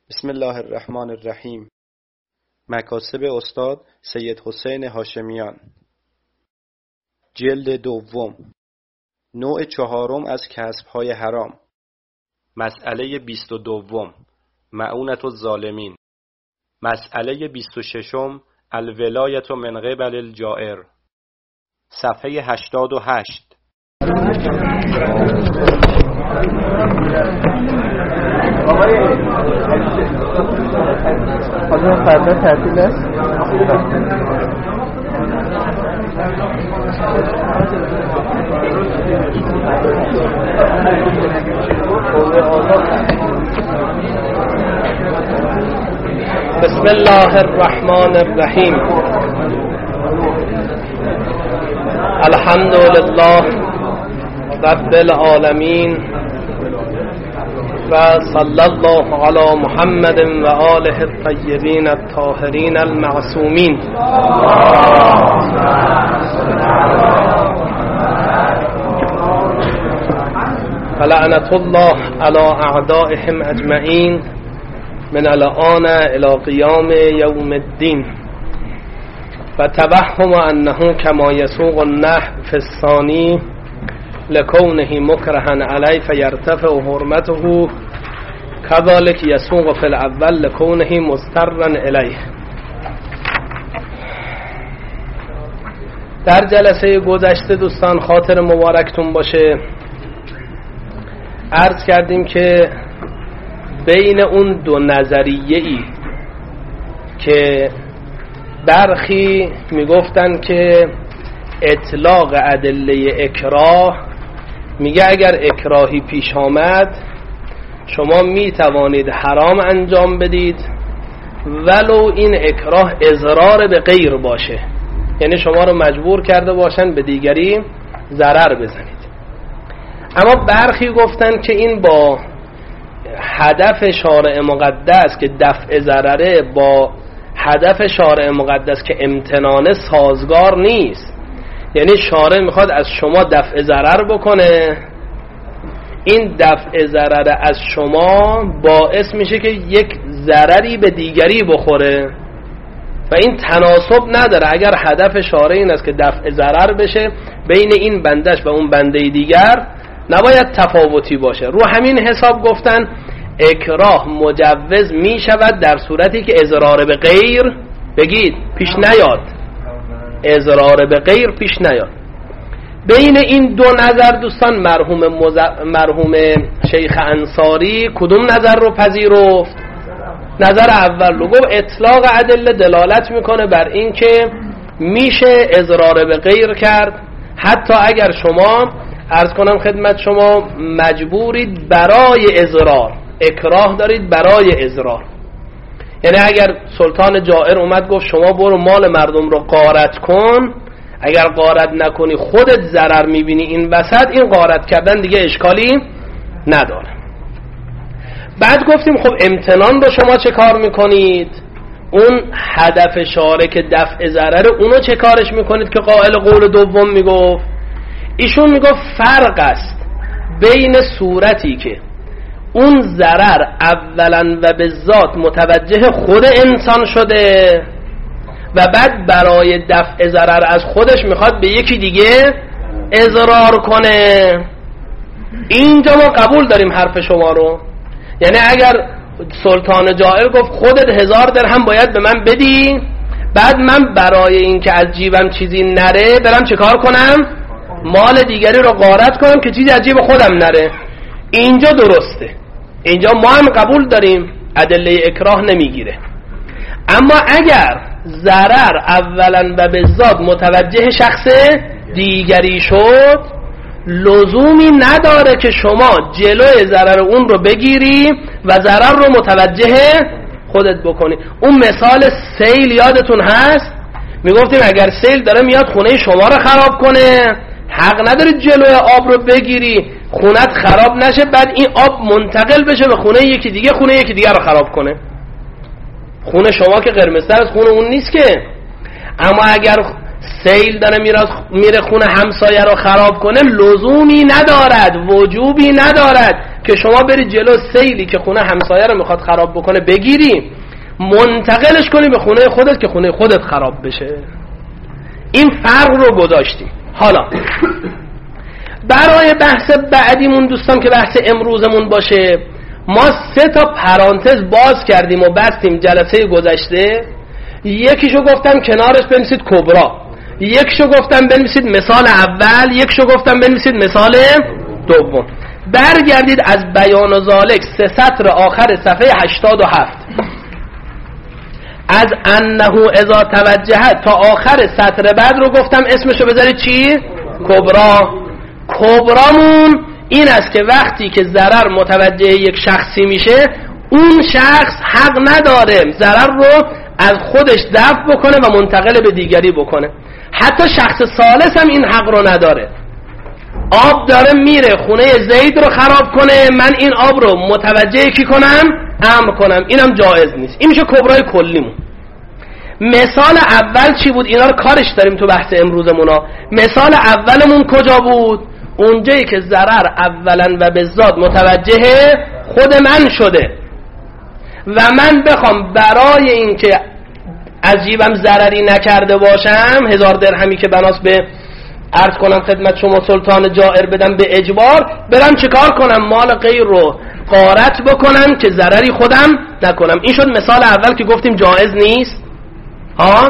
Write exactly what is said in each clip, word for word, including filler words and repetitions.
بسم الله الرحمن الرحیم. مکاسب استاد سید حسین هاشمیان، جلد دوم، نوع چهارم از کسب‌های حرام. مسئله بیست و دوم، مؤونة الظالمین. مسئله بیست و ششم، الولایة من قبل الجائر. صفحه هشتاد و هشت. حالا فردا تعطیل است. بسم الله الرحمن الرحیم. الحمد لله رب العالمین و صلی الله علی محمد و آله الطیبین الطاهرین المعصومین. فلعنة الله علی اعدائهم اجمعین من الآن الی قیام یوم الدین. و توهم انه کما یسوق النحو فی الثانی لکونه مکرها علی فیرتفع حرمته کذالک یسوق فی الاول لکونه مضطرا الیه. در جلسه گذشته دوستان خاطر مبارکتون باشه عرض کردیم که بین اون دو نظریه‌ای که برخی میگفتن که اطلاق ادله اکراه، میگه اگر اکراهی پیش آمد شما میتوانید حرام انجام بدید ولو این اکراه اضرار به غیر باشه، یعنی شما رو مجبور کرده باشن به دیگری ضرر بزنید. اما برخی گفتن که این با هدف شارع مقدس که دفع ضرره با هدف شارع مقدس که امتنانه سازگار نیست، یعنی شارع میخواد از شما دفع ضرر بکنه، این دفع ضرر از شما باعث میشه که یک ضرری به دیگری بخوره و این تناسب نداره. اگر هدف شارع این است که دفع ضرر بشه بین این بندش و اون بنده دیگر نباید تفاوتی باشه. رو همین حساب گفتن اکراه مجوز می شود در صورتی که اضرار به غیر بگید پیش نیاد، اضرار به غیر پیش نیاد. بین این دو نظر دوستان مرحوم مز... مرحوم شیخ انصاری کدوم نظر رو پذیرفت؟ نظر اول رو گفت اطلاق ادله دلالت میکنه بر این که میشه اضرار به غیر کرد حتی اگر شما عرض کنم خدمت شما مجبورید برای اضرار، اکراه دارید برای اضرار. یعنی اگر سلطان جائر اومد گفت شما برو مال مردم رو غارت کن، اگر غارت نکنی خودت ضرر میبینی این وسط، این غارت کردن دیگه اشکالی نداره. بعد گفتیم خب امتنان رو شما چه کار میکنید؟ اون هدف شارع که دفع ضرر اونو چه کارش میکنید که قائل قول دوم میگفت؟ ایشون میگفت فرق است بین صورتی که اون ضرر اولا و به ذات متوجه خود انسان شده و بعد برای دفع ضرر از خودش میخواد به یکی دیگه اضرار کنه. اینجا ما قبول داریم حرف شما رو. یعنی اگر سلطان جائر گفت خودت هزار درهم باید به من بدی، بعد من برای این که از جیبم چیزی نره برم چه کار کنم؟ مال دیگری رو غارت کنم که چیزی از جیب خودم نره، اینجا درسته، اینجا ما هم قبول داریم ادله اکراه نمیگیره. اما اگر ضرر اولا و به ذات متوجه شخص دیگری شد لزومی نداره که شما جلوی ضرر اون رو بگیری و ضرر رو متوجه خودت بکنی. اون مثال سیل یادتون هست؟ میگفتیم اگر سیل داره میاد خونه شما رو خراب کنه حق نداری جلوی آب رو بگیری خونت خراب نشه بعد این آب منتقل بشه به خونه یکی دیگه، خونه یکی دیگه رو خراب کنه. خونه شما که قرمزتر از خونه اون نیست که. اما اگر سیل داره میره خونه همسایه رو خراب کنه لزومی ندارد، وجوبی ندارد که شما بری جلو سیلی که خونه همسایه رو میخواد خراب بکنه بگیری، منتقلش کنی به خونه خودت که خونه خودت خراب بشه. این فرق رو گذاشتیم. حالا برای بحث بعدیمون دوستان که بحث امروزمون باشه، ما سه تا پرانتز باز کردیم و بستیم جلسه گذشته. یکیشو گفتم کنارش بنویسید کبرا، یکیشو گفتم بنویسید مثال اول، یکیشو گفتم بنویسید مثال دوم. برگردید از بیان و ذالک سه سطر آخر صفحه هشتاد و هفت، از انه اذا توجه تا آخر سطر بعد رو گفتم اسمشو بذارید چی؟ کبرا. کبرامون این است که وقتی که ضرر متوجه یک شخصی میشه، اون شخص حق نداره ضرر رو از خودش دفع بکنه و منتقل به دیگری بکنه. حتی شخص ثالث هم این حق رو نداره. آب داره میره خونه زید رو خراب کنه، من این آب رو متوجه کی کنم؟ امر کنم، اینم جایز نیست. این میشه کبرای کلیمون. مثال اول چی بود؟ اینا رو کارش داریم تو بحث امروزمونا. مثال اولمون کجا بود؟ اونجایی که ضرر اولا و به ذات متوجه خود من شده و من بخوام برای این که از جیبم ضرری نکرده باشم، هزار درهمی که بناس به عرض کنم خدمت شما سلطان جائر بدم به اجبار، برم چیکار کنم؟ مال غیر رو غارت بکنم که ضرری خودم نکنم. این شد مثال اول که گفتیم جایز نیست. ها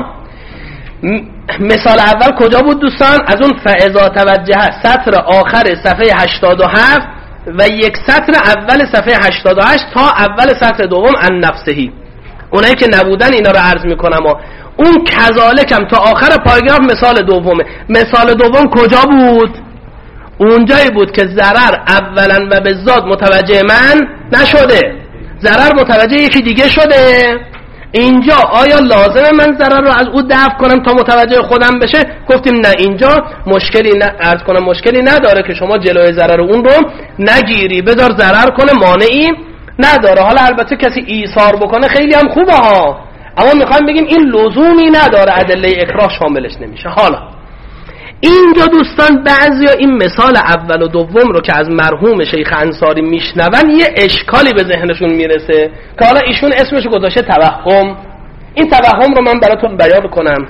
مثال اول کجا بود دوستان؟ از اون فاذا توجه سطر آخر صفحه هشتاد و هفت و یک سطر اول صفحه هشتاد و هشت تا اول سطر دوم عن نفسهی. اونایی که نبودن اینا رو عرض میکنم. و اون کذالکم تا آخر پاراگراف مثال دومه. مثال دوم کجا بود؟ اونجایی بود که ضرر اولا و به ذات متوجه من نشده، ضرر متوجه یکی دیگه شده. اینجا آیا لازمه من ضرر رو از او دفع کنم تا متوجه خودم بشه؟ گفتیم نه، اینجا مشکلی نه، عرض کنم مشکلی نداره که شما جلوی ضرر اون رو نگیری، بذار ضرر کنه، مانعی نداره. حالا البته کسی ایثار بکنه خیلی هم خوبه ها، اما میخوایم بگیم این لزومی نداره، ادله اکراه شاملش نمیشه. حالا اینجا دوستان بعضیا این مثال اول و دوم رو که از مرحوم شیخ انصاری میشنون یه اشکالی به ذهنشون میرسه که حالا ایشون اسمش گذاشته توهم. این توهم رو من براتون بیان کنم.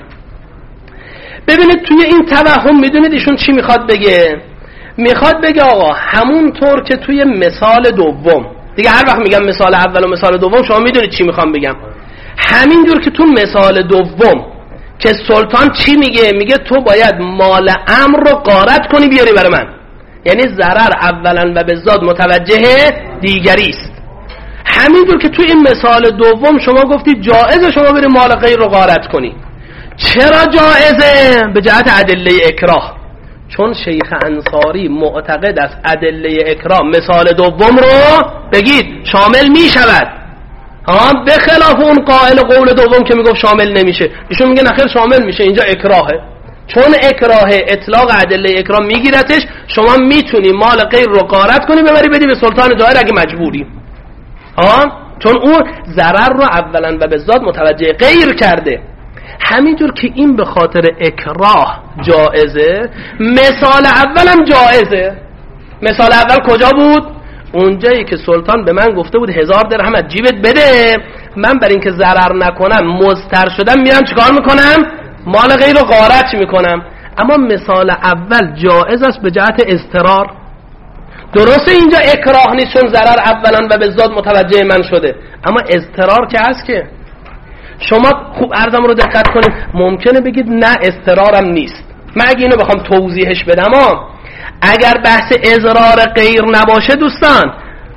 ببینید توی این توهم میدونید ایشون چی میخواد بگه؟ میخواد بگه آقا همونطور که توی مثال دوم، دیگه هر وقت میگم مثال اول و مثال دوم شما میدونید چی میخوام بگم، همینجور که تو مثال دوم که سلطان چی میگه؟ میگه تو باید مال امر رو غارت کنی بیاری برای من، یعنی ضرر اولا و به ذات متوجه دیگری است. همینجور که تو این مثال دوم شما گفتید جائزه شما بری مال غیر رو غارت کنی. چرا جائزه؟ به جهت ادله اکراه، چون شیخ انصاری معتقد است ادله اکراه مثال دوم رو بگید شامل میشود، ها به خلاف اون قائل قول دوم که میگفت شامل نمیشه. ایشون میگه نخیر شامل میشه، اینجا اکراهه. چون اکراهه اطلاق ادله اکراه میگیرتش، شما میتونی مال غیر رو غارت کنی ببری بدی به سلطان جائر اگه مجبوری، ها چون اون ضرر رو اولا و به ذات متوجه غیر کرده. همینجور که این به خاطر اکراه جائزه، مثال اولم جائزه. مثال اول کجا بود؟ اونجایی که سلطان به من گفته بود هزار درهم از جیبت بده، من بر این که ضرر نکنم مضطر شدم میرم چیکار میکنم؟ مال غیر رو غارت میکنم. اما مثال اول جائز است به جهت اضطرار. درسته اینجا اکراه نیست چون ضرر اولا و به ذات متوجه من شده، اما اضطرار که هست. که شما خوب عرضم رو دقت کنید، ممکنه بگید نه اضطرارم نیست. من اگه اینو بخوام توضیحش بدم، اگر بحث اضرار غیر نباشه دوستان،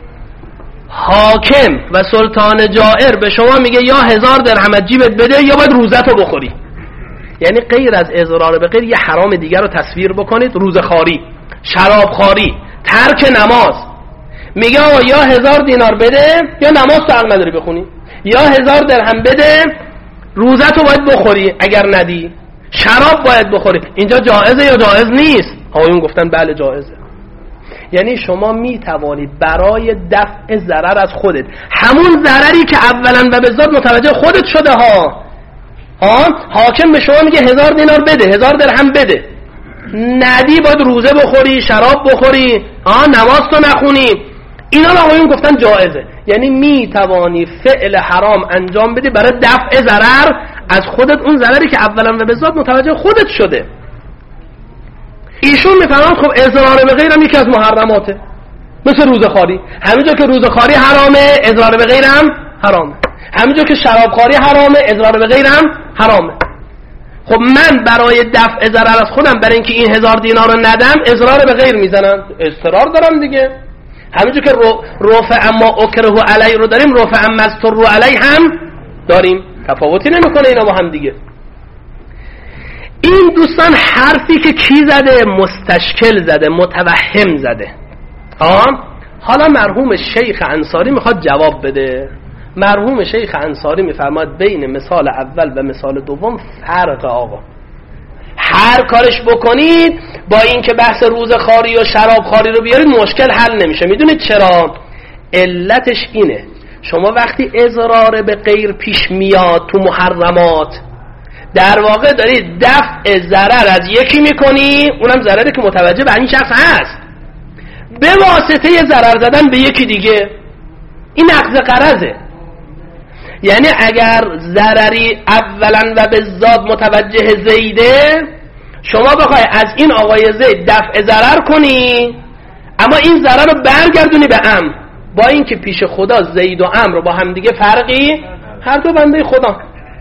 حاکم و سلطان جائر به شما میگه یا هزار درهم از جیبت بده یا باید روزتو بخوری، یعنی غیر از اضرار به غیر یه حرام دیگر رو تصویر بکنید، روزخواری، شرابخواری، ترک نماز. میگه آقا یا هزار دینار بده یا نماز تو حق نداری بخونی، یا هزار درهم بده روزتو باید بخوری، اگر ندی شراب باید بخوری. اینجا جائزه یا جائز نیست؟ آقایون گفتن بله جائزه. یعنی شما می توانید برای دفع ضرر از خودت، همون ضرری که اولا و به ذات متوجه خودت شده ها ها حاکم به شما میگه هزار دینار بده، هزار درهم بده، ندی باید روزه بخوری، شراب بخوری، ها نماز تو نخونی. اینا رو آقایون گفتن جایزه، یعنی می توانی فعل حرام انجام بدی برای دفع ضرر از خودت، اون ضرری که اولا و به ذات متوجه خودت شده. ایشون میفهمند خب اضرار به غیر هم یکی از محرماته، مثل روزخواری. همینجور که روزخواری حرامه، اضرار به غیر هم حرامه. همینجور که شرابخواری حرامه، اضرار به غیر هم حرامه. خب من برای دفع ضرر از خودم، برای اینکه این هزار دینار رو ندم، اضرار به غیر میزنم، اضطرار دارم دیگه. همینجور که رفع اما اکره علی رو داریم، رفع اما استر علی هم داریم، تفاوتی نمیکنه اینا با هم دیگه. این دوستان حرفی که کی زده؟ مستشکل زده، متوهم زده. آه؟ حالا مرحوم شیخ انصاری میخواد جواب بده. مرحوم شیخ انصاری میفرماد بین مثال اول و مثال دوم فرق آقا. هر کارش بکنید با اینکه بحث روزخواری و شرابخواری رو بیارید مشکل حل نمیشه. میدونید چرا؟ علتش اینه شما وقتی اضرار به غیر پیش میاد تو محرمات، در واقع دارید دفع ضرر از یکی میکنی، اونم ضرری که متوجه به این شخص هست، به واسطه ضرر زدن به یکی دیگه. این نقض قرضه. یعنی اگر ضرری اولا و به ذات متوجه زیده، شما بخوای از این آقای زید دفع ضرر کنی، اما این ضرر رو برگردونی به امر، با اینکه پیش خدا زید و امر با هم دیگه فرقی، هر دو بنده خدا.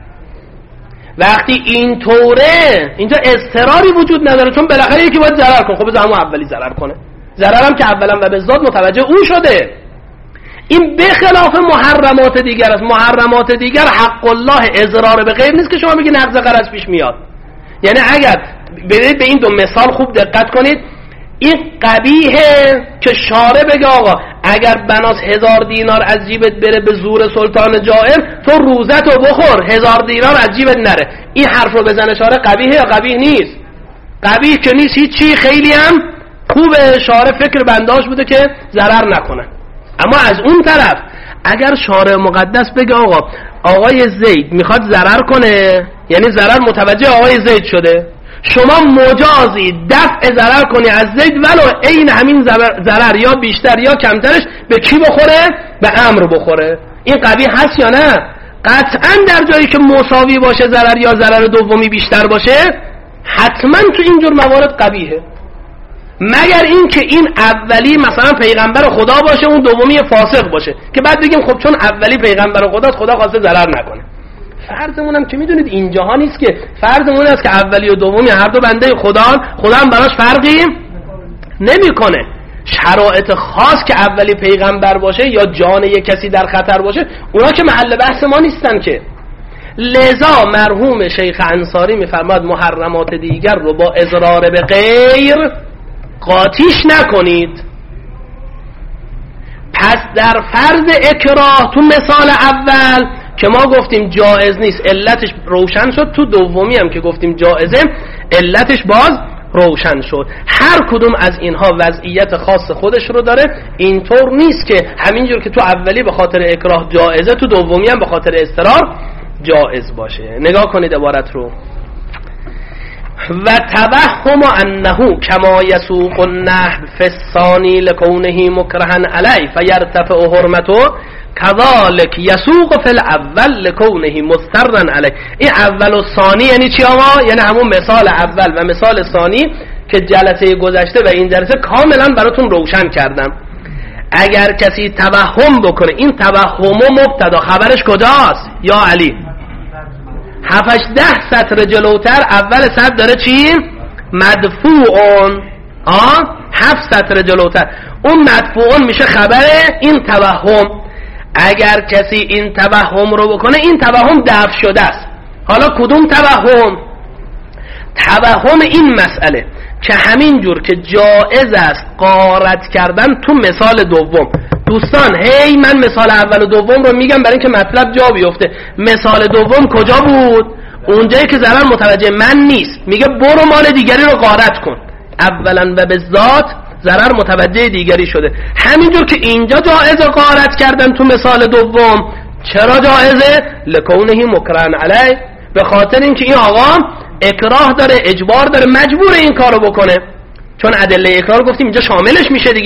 وقتی این طوره اینجا اضطراری وجود نداره، چون بالاخره یکی باید ضرر کنه. خب بذار همون اولی ضرر کنه، ضررم که اولا و به ذات متوجه او شده. این به خلاف محرمات دیگر است. محرمات دیگر حق الله اضرار به غیر نیست که شما بگی نقض قرض پیش میاد. یعنی اگر برید به این دو مثال خوب دقت کنید، این قبیحه که شارع بگه آقا اگر بناس هزار دینار از جیبت بره به زور سلطان جائر، تو روزتو بخور هزار دینار از جیبت نره. این حرف رو بزنه شارع، قبیحه یا قبیح نیست؟ قبیح که نیست هیچی، خیلی هم خوبه. شارع فکر بنداش بوده که ضرر نکنه. اما از اون طرف اگر شارع مقدس بگه آقا آقای زید میخواد ضرر کنه، یعنی ضرر متوجه آقای زید شده، شما مجازی دفع ضرر کنی از زید ولو این همین ضرر یا بیشتر یا کمترش به کی بخوره؟ به امر بخوره. این قبیح هست یا نه؟ قطعا در جایی که مساوی باشه ضرر یا ضرر دومی بیشتر باشه، حتما تو اینجور موارد قبیحه. مگر این که این اولی مثلا پیغمبر خدا باشه، اون دومی فاسق باشه، که بعد بگیم خب چون اولی پیغمبر خداست خدا خواسته ضرر نکنه. فرضمون هم که میدونید اینجاها نیست که، فرضمون است که اولی و دومی هر دو بنده خدا، خدا هم براش فرقی نمیکنه. شرایط خاص که اولی پیغمبر باشه یا جان یک کسی در خطر باشه، اونا که محل بحث ما نیستن که. لذا مرحوم شیخ انصاری میفرماد محرمات دیگر رو با اضرار به غیر قاطیش نکنید. پس در فرض اکراه تو مثال اول که ما گفتیم جائز نیست، علتش روشن شد. تو دومی هم که گفتیم جائزه، علتش باز روشن شد. هر کدوم از اینها وضعیت خاص خودش رو داره. اینطور نیست که همینجور که تو اولی به خاطر اکراه جائزه، تو دومی هم به خاطر اضطرار جائز باشه. نگاه کنید عبارت رو. و توهم انه کما یسوق النحو فی الثانی لکونه مکرها علی فیرتفع حرمته کذالک یسوق فی الاول لکونه مضطرا علی. این اول و ثانی یعنی چی آقا؟ یعنی همون مثال اول و مثال ثانی که جلسه گذشته و این جلسه کاملا براتون روشن کردم. اگر کسی توهم بکنه، این توهم مبتدا، خبرش کجاست؟ یا علی هفتش ده سطر جلوتر اول سطر داره چی؟ مدفوعون. آه هفت سطر جلوتر اون مدفوعون میشه خبر این توهم. اگر کسی این توهم رو بکنه، این توهم دفع شده است. حالا کدوم توهم؟ توهم این مسئله که همین جور که جائز است غارت کردن تو مثال دوم. دوستان هی من مثال اول و دوم رو میگم برای اینکه مطلب جا بیفته. مثال دوم کجا بود؟ اونجایی که ضرر متوجه من نیست، میگه برو مال دیگری رو غارت کن. اولا و به ذات ضرر متوجه دیگری شده. همینجور که اینجا جائز غارت کردن تو مثال دوم. چرا جائزه؟ لکونه مکرهن علی، به خاطر اینکه این آقا اکراه داره، اجبار داره، مجبور این کارو بکنه. چون ادله اکراه گفتیم اینجا شاملش میشه دیگه.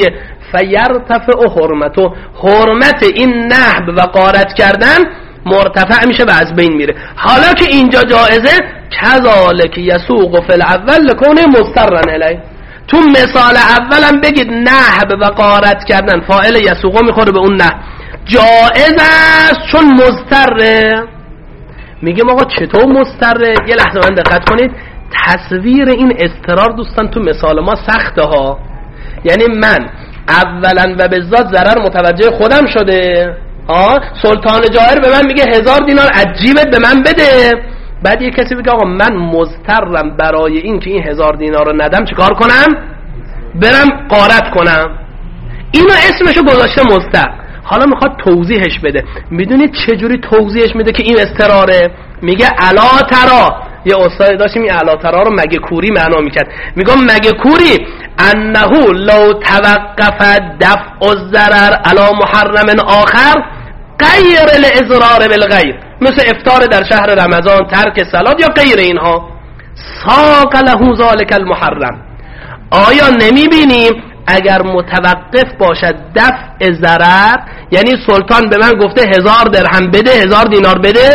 فیرتفع حرمتو، حرمت این نهب و غارت کردن مرتفع میشه و از بین میره. حالا که اینجا جایزه، کذالک یسوق فی الاول لکونه مضطرا الیه. تو مثال اولم بگید نهب و غارت کردن فاعل یسوق میخوره به اون نهب، جایز است چون مضطره. میگم آقا چطور مضطره؟ یه لحظه من دقت کنید، تصویر این اضطرار دوستان تو مثال ما سخته ها. یعنی من اولا و به ذات ضرر متوجه خودم شده، آه سلطان جائر به من میگه هزار دینار عجیبت به من بده، بعد یه کسی بگه آقا من مضطرم برای این که این هزار دینار رو ندم چیکار کنم؟ برم غارت کنم. اینو اسمشو گذاشته مضطر. حالا میخواد توضیحش بده. میدونید چجوری توضیحش میده که این اضطراره؟ میگه الا ترا، یه استاد داشتیم این الا ترا رو مگه کوری معنا میکرد، میگم مگه کوری انه لو توقف دفع الضرر علی محرم آخر غیر الاضرار بالغیر، مثل افطار در شهر رمضان، ترک صلات یا غیر اینها، ساق له ذلک المحرم. آیا نمیبینیم اگر متوقف باشد دفع ضرر، یعنی سلطان به من گفته هزار درهم بده، هزار دینار بده،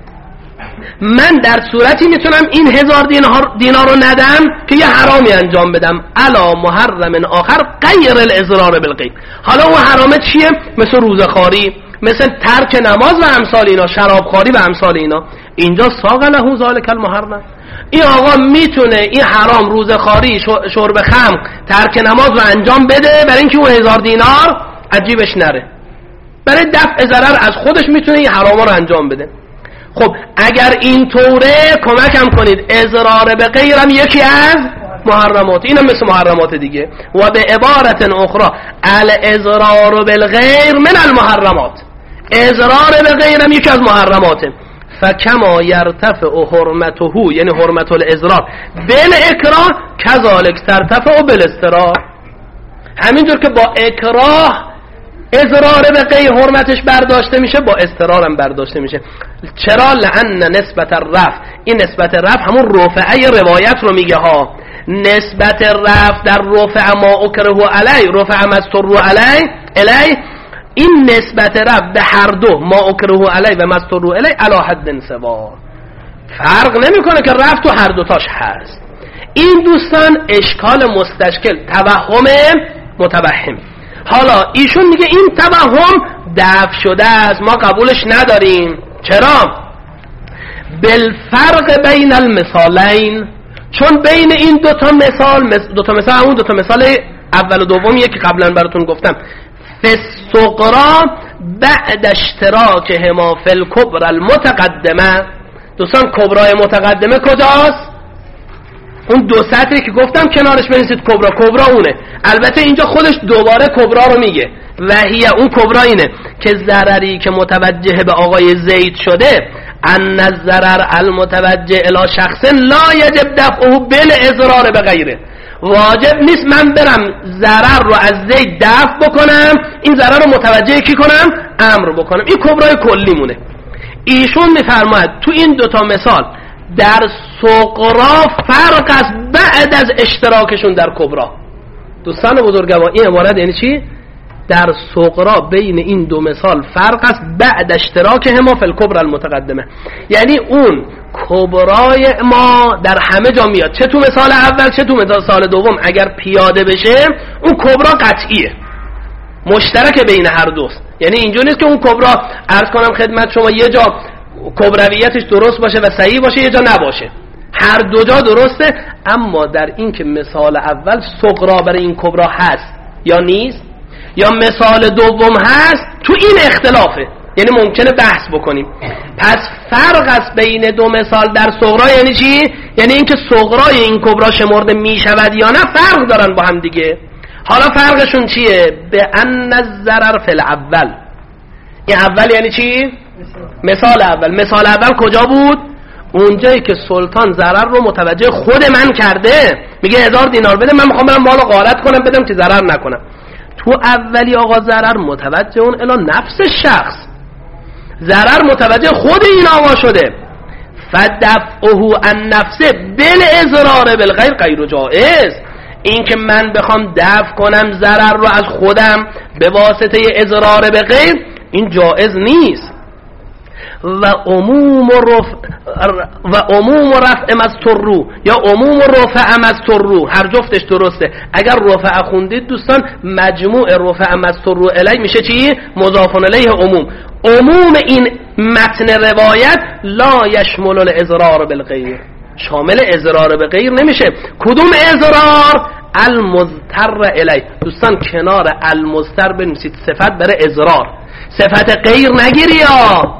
من در صورتی میتونم این هزار دینار, دینار رو ندم که یه حرامی انجام بدم علا محرم آخر غیر الاضرار بالغیر. حالا اون حرامه چیه؟ مثل روزخواری، مثل ترک نماز و امثال اینا، شرابخواری و امثال اینا. اینجا ساق له ذلک المحرم، این آقا میتونه این حرام، روزخواری، شرب خمر، ترک نماز رو انجام بده برای اینکه اون هزار دینار عجیبش نره، برای دفع ضرر از خودش میتونه این حراما رو انجام بده. خب اگر این طوره کمکم کنید، اضرار به غیرم یکی از محرمات، اینم مثل محرمات دیگه. و به عبارت اخرى الاضرار بالغیر من المحرمات، اضرار به غیرم یکی از محرماته. فکما یرتفع حرمته، یعنی حرمت الاضرار بالاکراه، کذالک ترتفع بالاضطرار. همینجور که با اکراه اضرار به غیر حرمتش برداشته میشه، با اضطرارم برداشته میشه. چرا؟ لأن نسبت الرفع، این نسبت رفع همون رفعه روایت رو میگه ها. نسبت رفع در رفع ما اکره علی، رفع مستر علی علی، این نسبت رفع به هر دو، ما اکره علی و مستر علی علی حد سوا، فرق نمیکنه که رفع تو هر دوتاش هست. این دوستان اشکال مستشکل، توهم متوهم. حالا ایشون میگه این توهم دفع شده است، ما قبولش نداریم. چرا؟ بالفرق بین المثالین، چون بین این دوتا مثال، دوتا مثال همون دوتا مثال اول و دومیه که قبلا براتون گفتم، فالصغرى بعد اشتراکهما فی الکبرى المتقدمه. دوستان کبرای متقدمه کجاست؟ اون دو سطری که گفتم کنارش بنویسید کبرا، کبرا اونه. البته اینجا خودش دوباره کبرا رو میگه و هی اون کبرا اینه که ضرری که متوجه به آقای زید شده، ان الضرر المتوجه الی شخص لا یجب دفعه بالاضرار به غیره، واجب نیست من برم ضرر رو از زید دفع بکنم، این ضرر رو متوجه کی کنم؟ امر بکنم. این کبرای کلی مونه. ایشون میفرماید تو این دوتا مثال در صغرا فرق است بعد از اشتراکشون در کبرا. دوستان بزرگوار این عبارت یعنی چی؟ در صغرا بین این دو مثال فرق است بعد اشتراکهما فی الکبرى المتقدمه، یعنی اون کبرای ما در همه جا میاد، چه تو مثال اول چه تو مثال دوم، اگر پیاده بشه اون کبرا قطعیه، مشترک بین هر دوست. یعنی اینجوری نیست که اون کبرا عرض کنم خدمت شما یه جا کبرویتش درست باشه و صحیح باشه یه جا نباشه، هر دو جا درسته. اما در این که مثال اول صغرا برای این کبرا هست یا نیست، یا مثال دوم هست، تو این اختلافه، یعنی ممکنه بحث بکنیم. پس فرق است بین دو مثال در صغرا یعنی چی؟ یعنی اینکه صغرای این کبرا شمرده میشود یا نه، فرق دارن با هم دیگه. حالا فرقشون چیه؟ به ان الضرر فی الاول، این اول یعنی چی؟ مثال اول. مثال اول کجا بود؟ اونجایی که سلطان ضرر رو متوجه خود من کرده، میگه هزار دینار بده، من میخوام برم مالو غارت کنم بدم که ضرر نکنم. تو اولی آقا ضرر متوجه اون الی نفس شخص، ضرر متوجه خود این آقا شده. فدفعه عن نفسه بالاضرار بالغیر غیر جائز، این که من بخوام دفع کنم ضرر رو از خودم به واسطه اضرار به غیر، این جایز نیست. و عموم رفع و عموم رفع مسترو یا عموم رفع مسترو، هر جفتش درسته. اگر رفع خوندید دوستان، مجموع رفع مسترو الی میشه چی؟ مضاف الیه عموم. عموم این متن روایت لا یشمل الاضرار بالغیر، شامل اضرار به غیر نمیشه. کدوم اضرار؟ المضطر الی. دوستان کنار المضطر بنویسید صفت برای اضرار، صفت غیر نگیری یا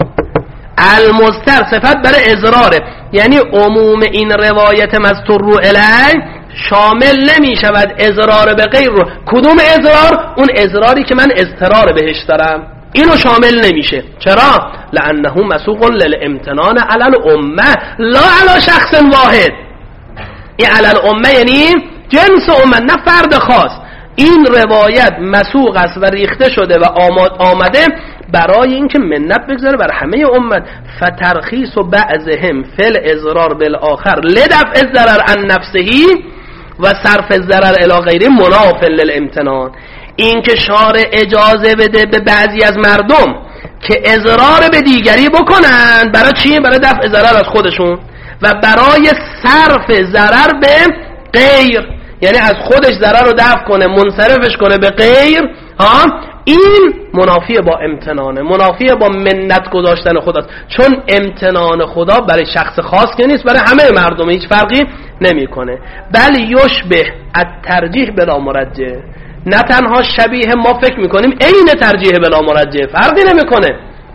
المضطر صفت برای اضراره. یعنی عموم این روایت مستر الی شامل نمی شود اضرار به غیر رو. کدوم اضرار؟ اون اضراری که من اضطرار بهش دارم، اینو شامل نمیشه. چرا؟ لانه مسوق للامتنان علی الامه لا علی شخص واحد. این علی الامه یعنی جنس امه، نه فرد خاص. این روایت مسوق است و ریخته شده و آمد آمده برای اینکه منت بگذاره بر همه امت. فترخیص و بعضهم فل اضرار بالاخر لدفع الضرر عن نفسه و صرف الضرر الی غیره مناف للامتنان. این که شارع اجازه بده به بعضی از مردم که اضرار به دیگری بکنن، برای چی؟ برای دفع ضرر از خودشون و برای صرف ضرر به غیر، یعنی از خودش ضرر رو دفع کنه، منصرفش کنه به غیر. ها، این منافی با امتنانه، منافی با منت گذاشتن خداست. چون امتنان خدا برای شخص خاص که نیست، برای همه مردم هیچ فرقی نمیکنه. بل یشبه الترجیح بلا مرجح، نه تنها شبیه ما فکر میکنیم عین ترجیح بلا مرجح، فرقی نمیکنه.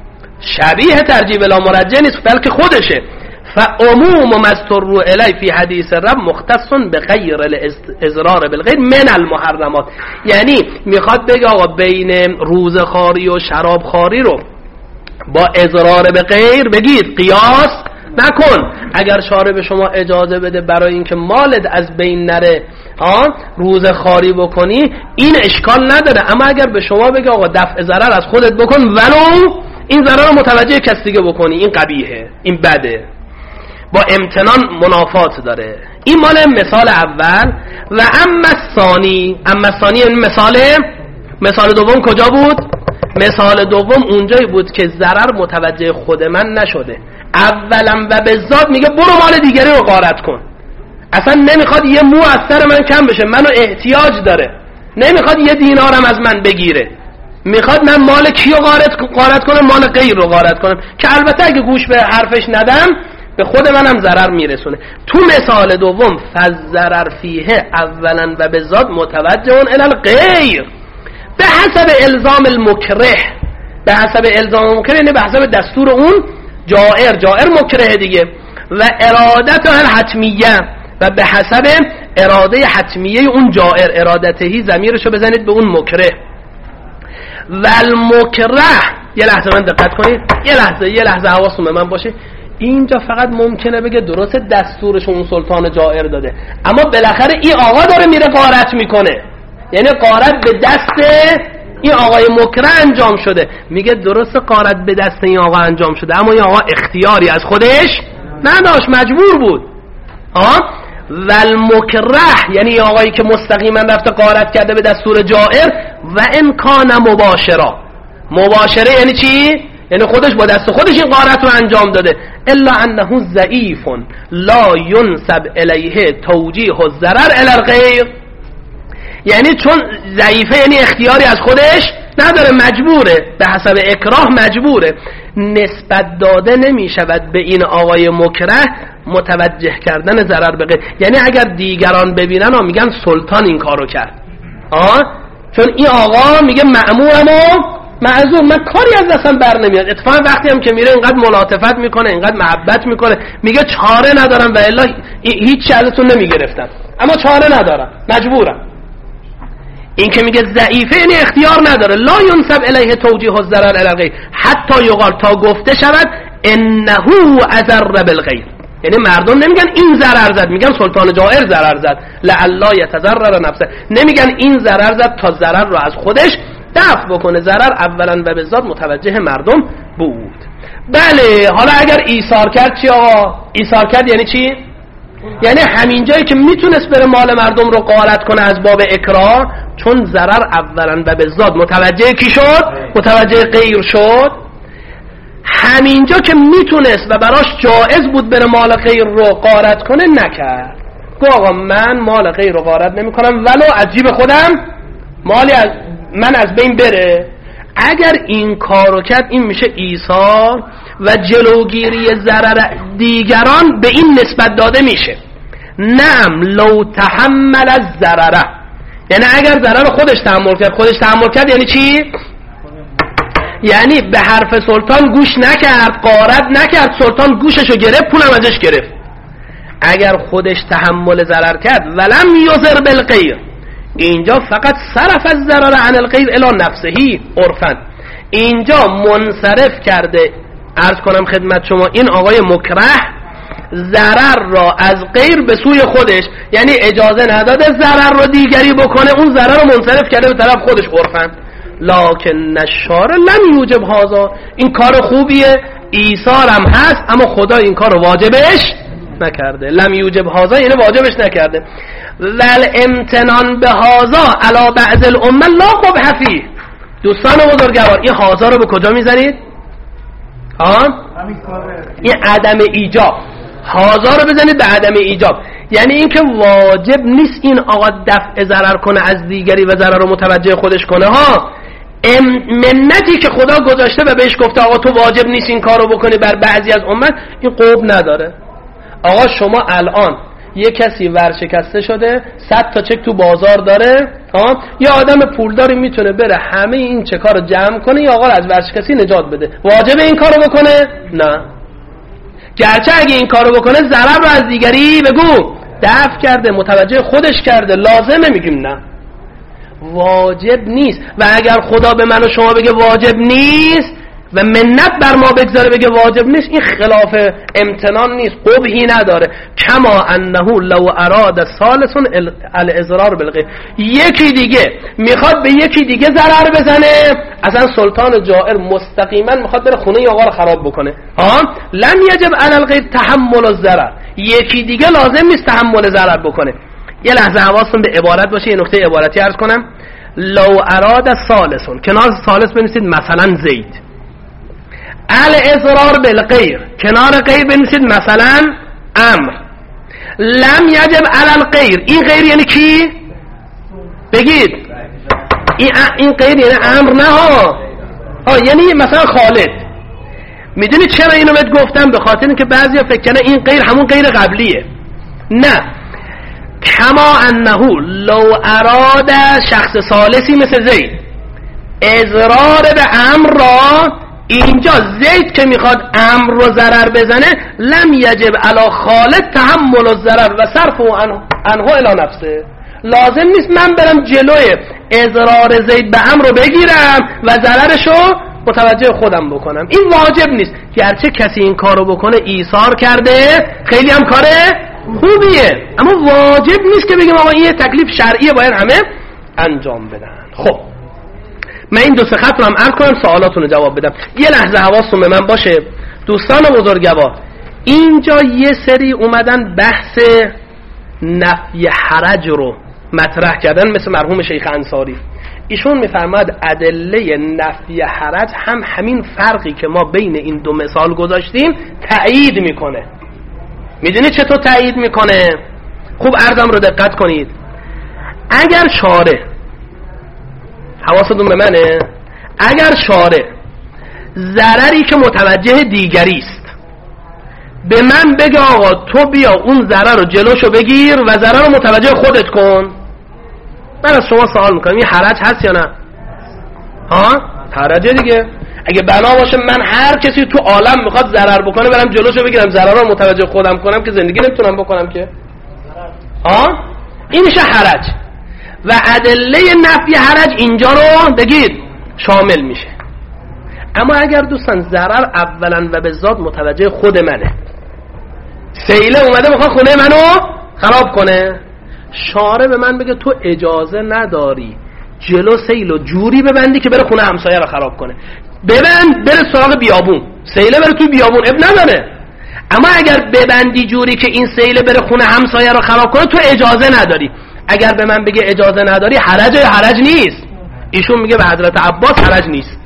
شبیه ترجیح بلا مرجح نیست، بلکه خودشه. فعموم مستر الی فی حدیث رب مختص به غیر الاضرار بالغیر من المحرمات. یعنی میخواد بگه آقا بین روزه خواری و شراب خواری رو با اضرار به غیر بگید قیاس نکن. اگر شارع به شما اجازه بده برای اینکه مالت از بین نره روزه خواری بکنی، این اشکال نداره. اما اگر به شما بگه آقا دفع ضرر از خودت بکن ولو این ضرر رو متوجه کس دیگه بکنی، این قبیحه، این بده، با امتنان منافات داره. این مال مثال اول. و اما ثانی، اما ثانی این مثال مثال دوم کجا بود؟ مثال دوم اونجایی بود که ضرر متوجه خود من نشده. اولا و به ذات میگه برو مال دیگری رو غارت کن، اصلا نمیخواد یه مو از سر من کم بشه، منو احتیاج داره، نمیخواد یه دینارم از من بگیره، میخواد من مال کیو غارت غارت کنم؟ مال غیر رو غارت کنم، که البته اگه گوش به حرفش ندم به خود منم ضرر میرسونه. تو مثال دوم فالضرر فیه اولا و به ذات متوجه الی الغیر به حسب الزام المکره، به حسب الزام المکره یعنی به حسب دستور اون جائر، جائر مکره دیگه. و ارادت الحتمیه و به حسب اراده حتمیه اون جائر، ارادتهی ضمیرشو بزنید به اون مکره. و المکره، یه لحظه من دقت کنید، یه لحظه یه لحظه حواستون به من باشه. اینجا فقط ممکنه بگه درست دستورش اون سلطان جائر داده، اما بالاخره این آقا داره میره غارت میکنه، یعنی غارت به دست این آقای مکره انجام شده. میگه درست غارت به دست این آقا انجام شده، اما این آقا اختیاری از خودش نداشت، مجبور بود. ها، و المکره یعنی آقایی که مستقیما رفته غارت کرده به دستور جائر. و ان کان مباشرا، مباشره یعنی چی؟ یعنی خودش با دست خودش این غارت رو انجام داده. الا انه ضعیف لا ينسب الیه توجیه الضرر الی الغیر، یعنی چون ضعیفه یعنی اختیاری از خودش نداره، مجبوره، به حسب اکراه مجبوره، نسبت داده نمی شود به این آقای مکره متوجه کردن ضرر به غیر. یعنی اگر دیگران ببینن و میگن سلطان این کارو کرد، آه چون این آقا میگه مأمورم و معذور، من کاری از دستم بر نمیاد. اتفاقا وقتی هم که میره اینقدر ملاطفت میکنه، اینقدر محبت میکنه، میگه چاره ندارم و الا هیچ چیزی ازتون نمیگرفتم، اما چاره ندارم، مجبورم. این که میگه ضعیفه یعنی اختیار نداره. لا ينسب الیه توجیه الضرر الی الغیر حتی یقال، تا گفته شود انه اضر بالغیر، یعنی مردم نمیگن این ضرر زد، میگن سلطان جائر ضرر زد، لعلا یتضرر نفسه، نمیگن این ضرر زد تا ضرر رو از خودش دفع بکنه. ضرر اولا و به ذات متوجه مردم بود. بله، حالا اگر ایثار کرد چی آقا؟ ایثار کرد یعنی چی؟ یعنی همین جایی که میتونست بره مال مردم رو غارت کنه از باب اکراه، چون ضرر اولا و به ذات متوجه کی شد؟ متوجه غیر شد. همینجا که میتونست و براش جائز بود بره مال غیر رو غارت کنه نکرد. گو آقا من مال غیر رو غارت نمی کنم ولو از جیب خودم مالی از من از بین بره. اگر این کارو کرد این میشه ایثار و جلوگیری ضرر دیگران به این نسبت داده میشه. نعم لو تحمل الضرر، یعنی اگر ضرر خودش تحمل کرد. خودش تحمل کرد یعنی چی؟ یعنی به حرف سلطان گوش نکرد، غارت نکرد، سلطان گوششو گرفت، پولم ازش گرفت. اگر خودش تحمل ضرر کرد ولم یضر بالغیر، اینجا فقط صرف الضرر عن الغیر الی نفسه عرفا، اینجا منصرف کرده. عرض کنم خدمت شما این آقای مکره ضرر را از غیر به سوی خودش، یعنی اجازه نداده ضرر رو دیگری بکنه، اون ضرر رو منصرف کرده به طرف خودش عرفا. لکن الشارع لم یوجب هذا، این کار خوبیه، ایثار هم هست، اما خدا این کار رو واجبش نکرده. لم یوجب هذا یعنی واجبش نکرده. ول امتنان به هذا علی بعض الامه لا قبح فیه. دوستان بزرگوار این هذا رو به کجا میزنید؟ آن این عدم ایجاب. هذا رو بزنید به عدم ایجاب، یعنی اینکه واجب نیست این آقا دفع ضرر کنه از دیگری و ضرر رو متوجه خودش کنه ها. منتی که خدا گذاشته و بهش گفته آقا تو واجب نیست این کارو بکنی بر بعضی از امت، این قوب نداره. آقا شما الان یه کسی ورشکسته شده، صد تا چک تو بازار داره ها، یه آدم پولداری میتونه بره همه این چکا رو جمع کنه یا آقا از ورشکستی نجات بده. واجب این کارو بکنه؟ نه. گرچه اگه این کارو بکنه ضرر رو از دیگری بگو دفع کرده، متوجه خودش کرده، لازمه میگیم نه واجب نیست. و اگر خدا به من و شما بگه واجب نیست و منت بر ما بگذاره بگه واجب نیست، این خلاف امتنان نیست، قبحی نداره. کما انه لو اراد ثالث الاضرار بالغیر، یکی دیگه میخواد به یکی دیگه ضرر بزنه، اصلا سلطان جائر مستقیما میخواد بره خونه ی آقا رو خراب بکنه ها، لم یجب علی الغیر تحمل الضرر، یکی دیگه لازم نیست تحمل ضرر بکنه. یه لحظه حواستون به عبارت باشه، یه نکته عبارتی عرض کنم. لو اراد ثالث، کنار ثالث بنویسید مثلا زید. الاضرار بالغیر، کنار غیر بنویسید مثلا امر. لم یجب علی الغیر، این غیر یعنی کی؟ بگید. این این غیر یعنی امر نه ها ها، یعنی مثلا خالد. میدونید چرا اینو بهت گفتم؟ به خاطر اینکه بعضیا فکر کنن این غیر همون غیر قبلیه. نه، کما انه لو اراد شخص ثالثی مثل زید اضرار به امر را، اینجا زید که میخواد امر رو ضرر بزنه، لم یجب علی خالد تحمل الضرر و صرف عنه الی نفسه، لازم نیست من برم جلوی اضرار زید به امر رو بگیرم و ضررشو متوجه خودم بکنم، این واجب نیست. گرچه کسی این کارو بکنه ایثار کرده، خیلی هم کاره خوبیه، اما واجب نیست که بگیم آقا این تکلیف شرعیه باید همه انجام بدن. خب من این دو سه خط رو هم عرض کنم، سوالاتون رو جواب بدم. یه لحظه حواستون به من باشه دوستان بزرگوار، اینجا یه سری اومدن بحث نفی حرج رو مطرح کردن، مثل مرحوم شیخ انصاری. ایشون میفرماد ادله نفی حرج هم همین فرقی که ما بین این دو مثال گذاشتیم تأیید میکنه. میدونید چطور تأیید میکنه؟ خوب عرضم رو دقت کنید. اگر شارع، حواستون به منه، اگر شارع ضرری که متوجه دیگری است به من بگه آقا تو بیا اون ضرر رو جلوشو بگیر و ضرر رو متوجه خودت کن، من از شما سوال میکنم این حرج هست یا نه؟ ها؟ حرجه دیگه. اگه بنا باشه من هر کسی تو عالم میخواد ضرر بکنه برم جلوشو بگیرم ضرر رو متوجه خودم کنم که زندگی نمیتونم بکنم که. ها؟ این میشه حرج و ادله نفی حرج اینجا رو بگید شامل میشه. اما اگر دوستان ضرر اولا و به ذات متوجه خود منه، سیله اومده میخواد خونه منو خراب کنه، شارع به من بگه تو اجازه نداری جلو سیل و جوری ببندی که بره خونه همسایه رو خراب کنه، ببند بره سراغ بیابون، سیله بره تو بیابون، اب نداره، اما اگر ببندی جوری که این سیل بره خونه همسایه رو خراب کنه تو اجازه نداری. اگر به من بگه اجازه نداری حرج یا حرج نیست؟ ایشون میگه به حضرت عباس حرج نیست.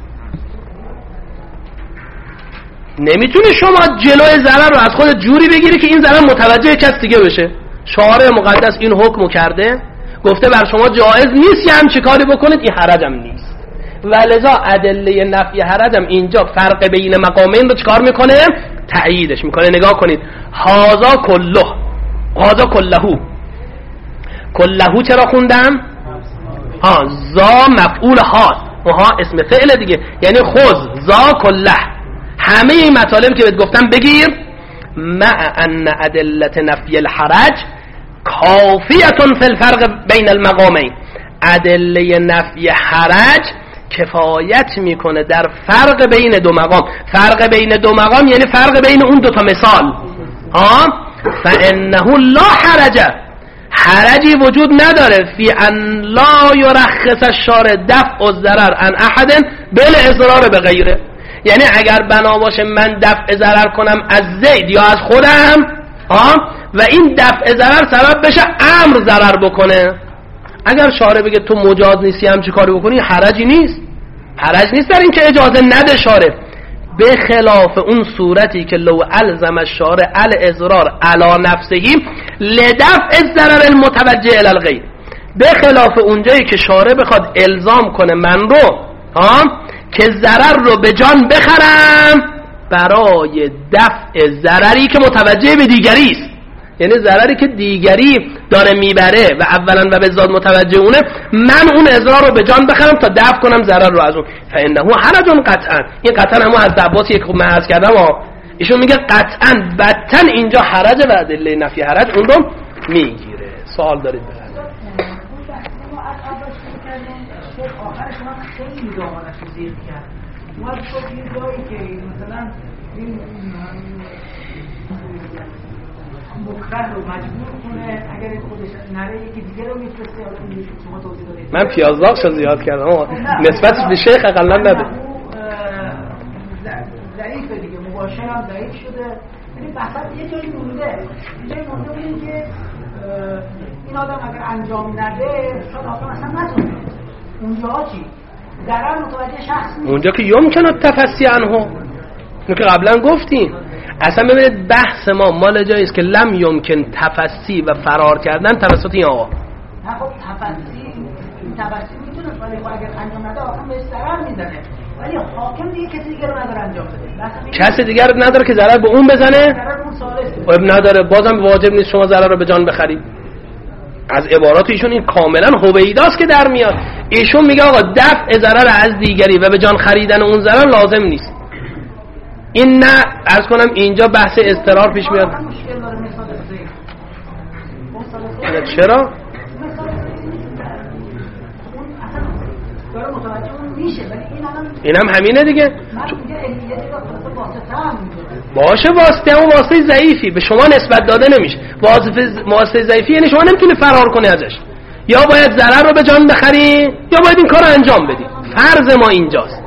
نمیتونی شما جلوی ضرر رو از خود جوری بگیری که این ضرر متوجه کس دیگه بشه. شارع مقدس این حکمو کرده، گفته بر شما جایز نیست یه همچی کاری بکنید، این حرج هم نیست. ولذا ادله نفی حرج هم اینجا فرق بین مقامین رو چکار میکنه؟ تأییدش میکنه. نگاه کنید، هازا کله، هازا کلهو، کلهو چرا خوندم؟ ها زا مفعول هاز، ها اسم فعل دیگه، یعنی خذ زا کله. همه این مطالب که بهت گفتم بگیر. مع ان ادلت نفی الحرج کافیتون فی الفرق بین المقامین. ادله نفی حرج کفایت میکنه در فرق بین دو مقام. فرق بین دو مقام یعنی فرق بین اون دو تا مثال. ها فانه لا حرج، حرجی وجود نداره فی ان لا یرخص الشارع دفع الضرر عن احد بالاضرار به غیره. یعنی اگر بنا باشه من دفع ضرر کنم از زید یا از خودم، ها و این دفع ضرر سبب بشه امر ضرر بکنه، اگر شارع بگه تو مجاز نیستی همچی کاری بکنی، حرجی نیست. حرج نیست در این که اجازه نده شارع، به خلاف اون صورتی که لو الزم الشارع الاضرار علی نفسه لدفع الضرر المتوجه الی الغیر. به خلاف اونجایی که شارع بخواد الزام کنه من رو ها که ضرر رو به جان بخرم برای دفع ضرری که متوجه به دیگری است. یعنی ضرری که دیگری داره میبره و اولا و به ذات متوجه اونه، من اون اضرار رو به جان بخرم تا دفع کنم ضرر رو از اون. فانه حرج قطعا. این قطعا هم از عباس یک من عرض کردم ها. ایشون میگه قطعا بطن اینجا حرج و ادله نفی حرج اون رو میگیره. سوال دارید بفرمایید. آخرش من خیلی دامنش رو زیر کرد. اومد شد یه جایی که مثلا این مکره رو مجبور کنه اگر خودش نره یکی دیگه رو میفرسته. شما توضیح دادید. من پیازداغش رو زیاد کردم نسبتش به شیخ اقلا نده. ضعیفه دیگه، مباشر هم ضعیف شده. یعنی بحثت یه جایی مونده. یه جایی مونده بودیم که این آدم اگر انجام نده شاید آقا اصلا نتونه. اونجا چی؟ ضرر متوجه شخص نیست. اونجا که یمکن التفسی عنه، اینو که قبلا گفتیم. اصلا ببینید بحث ما مال جایی است که لم یمکن تفسی و فرار کردن توسط این آقا. نه خب تفسی این تفسی میتونه، ولی اگر انجام نده آقا بهش ضرر میزنه. ولی حاکم دیگه کسی دیگه رو نداره انجام بده. کسی دیگه رو نداره که ضرر به اون بزنه؟ ضرر اون سالسه. اب نداره، بازم واجب نیست شما ضرر رو به جان بخرید. از عبارات ایشون این کاملا هویداست که در میاد. ایشون میگه آقا دفع ضرر از دیگری و به جان خریدن اون ضرر لازم نیست. این نه عرض کنم اینجا بحث اضطرار پیش میاد. چرا؟ اینم همینه دیگه. باشه واسطه اون واسطه ضعیفی به شما نسبت داده نمیشه. واسطه ضعیفی یعنی شما نمیتونی فرار کنی ازش. یا باید ضرر رو به جان بخری یا باید این کار رو انجام بدی. فرض ما اینجاست.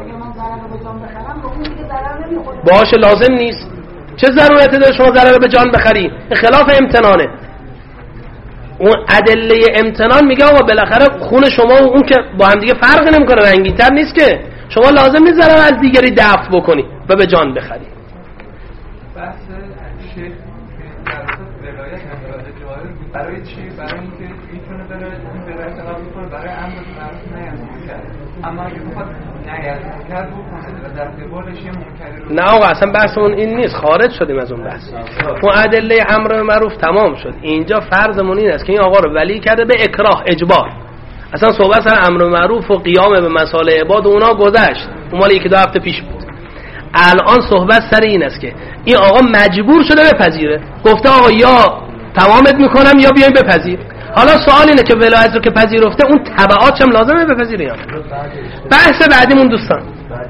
باشه لازم نیست. چه ضرورتی داره شما ضرر رو به جان بخری؟ خلاف امتنانه. اون ادله امتنان میگه آقا بالاخره خون شما و اون که با هم دیگه فرق نمیکنه، رنگین‌تر نیست که شما لازم نیست ضرر از دیگری دفع بکنی و به جان بخری. بحث شیخ ولایت برای چی؟ برای اینکه میتونه بره این ولایت قبول کنه برای امر معروف نهی از منکر. اما اگه بخواد نهی از منکر بکنه و در قبالش یه منکری رو، نه آقا اصلا بحثمون این نیست، خارج شدیم از اون بحث. اون ادله امر معروف تمام شد. اینجا فرضمون این است که این آقا رو ولی کرده به اکراه، اجبار. اصلا صحبت سر امر معروف و قیام به مسائل عباد اونا گذشت. اون مال یک دو هفته پیش بود. الان صحبت سر این است که این آقا مجبور شده بپذیره. گفته آقا یا تمامت میکنم یا بیاین بپذیر. حالا سوال اینه که ولایت رو که پذیرفته اون تبعاتش هم لازمه بپذیره یا نه؟ بحث بعدیمون دوستان،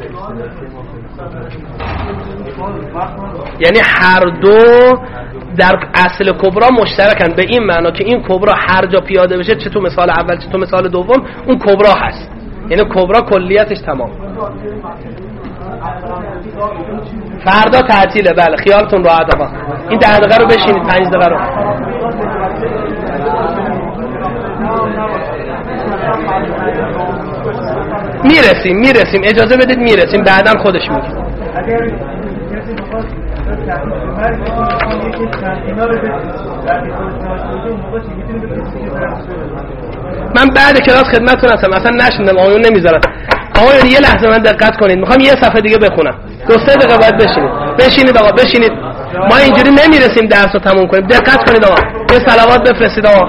یعنی هر دو در اصل کبرا مشترکن به این معنا که این کبرا هر جا پیاده بشه، چه تو مثال اول چه تو مثال دوم، اون کبرا هست. یعنی کبرا کلیتش تمام. فردا تعطیله. بله خیالتون راحت آقا. این ده دقیقه رو بشینید، پنج دقیقه رو میرسیم میرسیم اجازه بدید میرسیم، بعداً خودش میگه. من بعد کلاس خدمتتون هستم، اصلا نشوندم آقایون نمیذارن. آقایون یه لحظه من دقت کنید، میخوام یه صفحه دیگه بخونم، دو سه دقیقه باید بشینید. بشینید آقا بشینید، ما اینجوری نمیرسیم درس رو تموم کنیم. دقت کنید آقا، یه صلوات بفرستید آقا.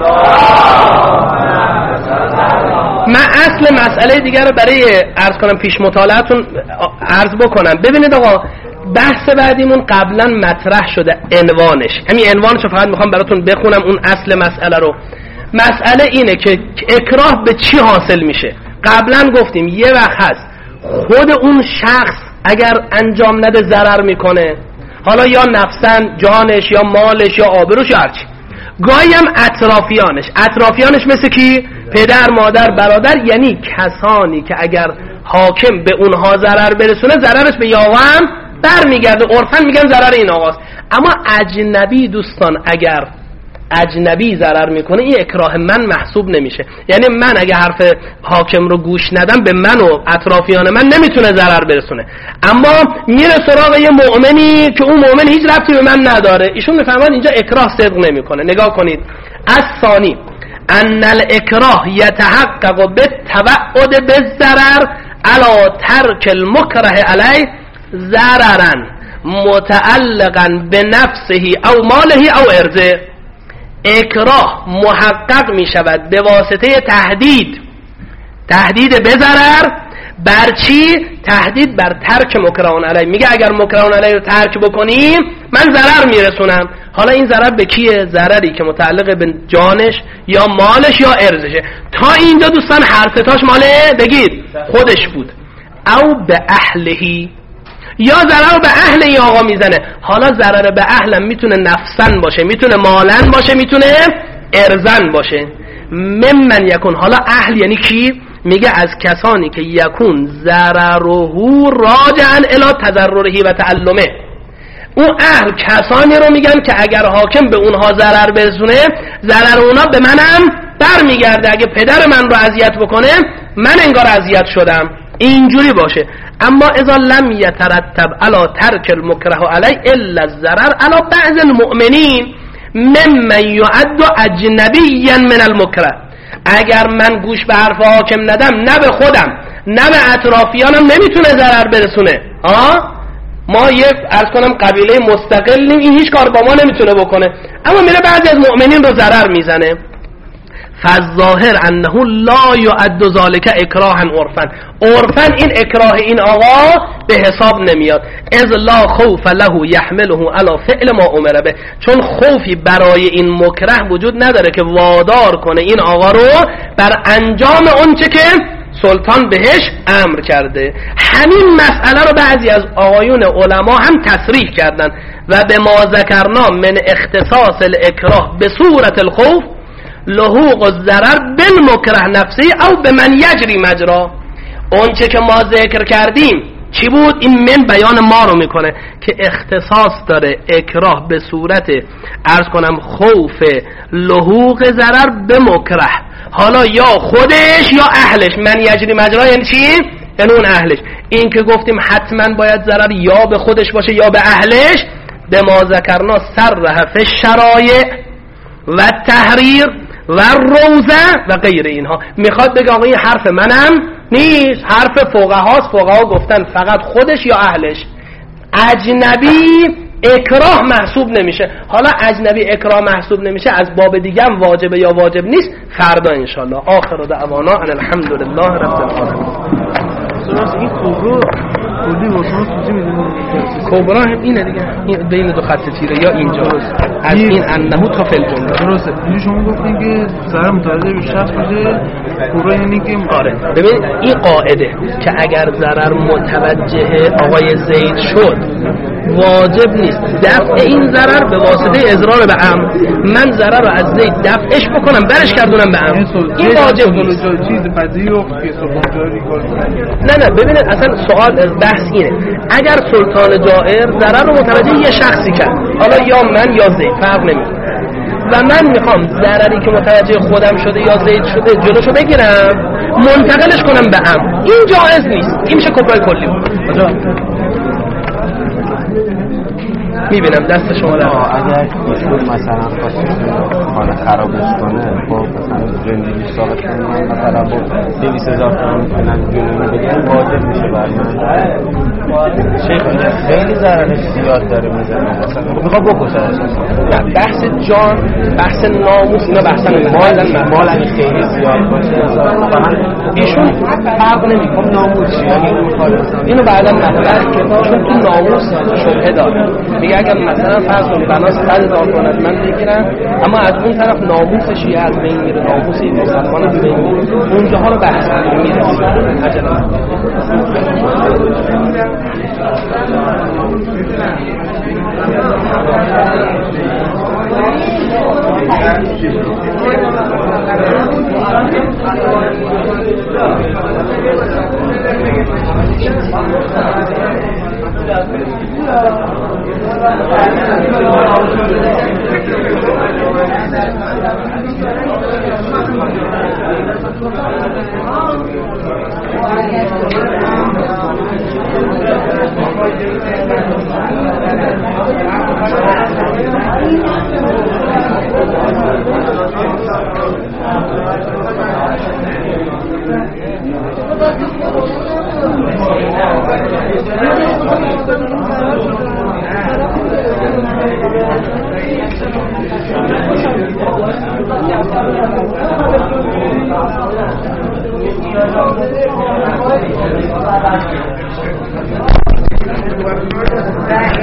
من اصل مسئله دیگر رو برای عرض کنم پیش مطالعاتون عرض بکنم. ببینید آقا، بحث بعدیمون قبلا مطرح شده، عنوانش همین عنوانش رو فقط میخوام براتون بخونم اون اصل مسئله رو. مسئله اینه که اکراه به چی حاصل میشه. قبلا گفتیم یه وقت هست خود اون شخص اگر انجام نده ضرر میکنه، حالا یا نفسن، جانش یا مالش یا آبروش یا هرچی. گاهی هم اطرافیانش. اطرافیانش مثل کی؟ پدر، مادر، برادر، یعنی کسانی که اگر حاکم به اونها ضرر برسونه ضررش به یاغا هم برمیگرده. عرفاً میگن ضرر این آقاست. اما اجنبی دوستان اگر اجنبی ضرر میکنه این اکراه من محسوب نمیشه. یعنی من اگه حرف حاکم رو گوش ندم به من و اطرافیان من نمیتونه ضرر برسونه. اما میره سراغ یه مؤمنی که اون مؤمن هیچ ربطی به من نداره، ایشون میفهمن اینجا اکراه صدق نمیکنه. نگاه کنید، الثانی ان الاکراه یتحقق بالتوعد بالضرر علی ترک المکره علیه ضررا متعلقا بنفسه او ماله او ارضه. اکراه محقق می شود به واسطه تهدید، تهدید به ضرر. بر چی؟ تهدید بر ترک مکرهون علیه. میگه اگر مکرهون علیه رو ترک بکنیم من ضرر میرسونم. حالا این ضرر به کیه؟ ضرری که متعلق به جانش یا مالش یا ارزشه. تا اینجا دوستان هر ستاش ماله بگید خودش بود. او به اهلهی، یا ضرر به اهل این آقا میزنه. حالا ضرر به اهلم میتونه نفسن باشه، میتونه مالن باشه، میتونه ارزن باشه. ممن یکون، حالا اهل یعنی کی؟ میگه از کسانی که یکون ضرره راجعا الی تضرره و تعلمه. اون اهل کسانی رو میگن که اگر حاکم به اونها ضرر برسونه ضرر اونا به منم برمیگرده. اگه پدر من رو اذیت بکنه من انگار اذیت شدم، اینجوری باشه. اما اذا لم یترتب علی ترک المکره علی الا الضرر علی بعض المؤمنین ممن یعد اجنبیا من المکره. اگر من گوش به حرف حاکم ندم، نه به خودم نه به اطرافیانم نمیتونه ضرر برسونه. آه ما یه عرض کنم قبیله مستقلیم، این هیچ کار با ما نمیتونه بکنه، اما میره بعضی از مؤمنین رو ضرر میزنه. فالظاهر انه لا يعد ذلك اکراها عرفا. عرفا این اکراه این آقا به حساب نمیاد. اذ لا خوف له يحمله على فعل ما امر به، چون خوفی برای این مکره وجود نداره که وادار کنه این آقا رو بر انجام اونچه که سلطان بهش امر کرده. همین مسئله رو بعضی از آقایون علما هم تصریح کردن و به ما ذکرنا من اختصاص الاکراه به صورت الخوف لحوق الضرر بالمکره نفسی او به من یجری مجرا. اون چه که ما ذکر کردیم چی بود؟ این من بیان ما رو میکنه که اختصاص داره اکراه به صورت عرض کنم خوف لحوق ضرر به مکره. حالا یا خودش یا اهلش. من یجری مجرا یعنی چی؟ یعنی اون اهلش. این که گفتیم حتما باید ضرر یا به خودش باشه یا به اهلش، به ما ذکرنا صرح فی الشرایع و تحریر و روزه و غیر اینها. میخواد بگه آقا این حرف منم نیست، حرف فقهاست. فقها گفتن فقط خودش یا اهلش. اجنبی اکراه محسوب نمیشه. حالا اجنبی اکراه محسوب نمیشه از باب دیگه هم واجبه یا واجب نیست، فردا انشالله. آخر دعوانا ان الحمد لله رب العالمین. این کبرا کلی واسه توضیح میدیم. کبرا هم اینه دیگه، این بین دو خط تیره یا اینجاست. از این انه تا فل جمله. درسته. این شما گفتین که ضرر متعلق به شخص بوده. کبرا یعنی که آره. ببین این قاعده که اگر ضرر متوجه آقای زید شد واجب نیست دفع این ضرر به واسطه اضرار به امر. من ضرر رو از زید دفعش بکنم برش کردونم به امر، این واجب نیست. نه نه ببینید اصلا سوال بحث اینه، اگر سلطان جائر ضرر رو متوجه یه شخصی کرد، حالا یا من یا زید فرق نمیکنه، و من میخوام ضرری که متوجه خودم شده یا زید شده جلوشو بگیرم منتقلش کنم به امر، این جایز نیست، این میشه کفرای کلی بود. میبینم دست شما در اگر ایشون مثلا خواستشون خانه خرابش کنه، خب مثلا زندگی ساقش کنه، مثلا با دویست هزار تومان میکنن جلوی بگیرن، واجب میشه بر من. شیخ خیلی ضررش زیاد داره میزنه، مثلا میخواد بکشه اساسا. بحث جان، بحث ناموس، اینا بحث مال مال اگه خیلی زیاد باشه ایشون فرق نمیکنه ناموس چیه، اینو بعدا مطرح که چون تو ناموس شبهه داره، میگه اگر مثلا فرض کنید بناس صد هزار تومان من بگیرن، اما از اون طرف ناموس شیعه از بین میره، ناموس مسلمان از بین میره، اونجاها رو بحث میرسه. Thank you.